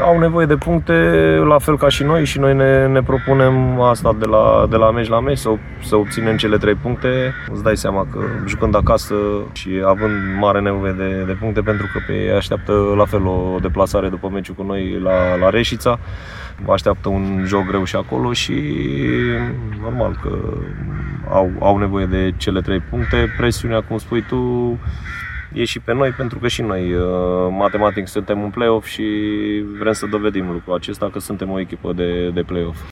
au nevoie de puncte la fel ca și noi ne propunem asta de la meci la meci, să obținem cele 3 puncte. Îți dai seama că jucând acasă și având mare nevoie de puncte, pentru că pe ei așteaptă la fel o deplasare după meciul cu noi la Reșița. Așteaptă un joc greu și acolo și normal că au nevoie de cele 3 puncte. Presiunea, cum spui tu, e și pe noi, pentru că și noi matematic suntem un play-off și vrem să dovedim lucrul acesta, că suntem o echipă de play-off.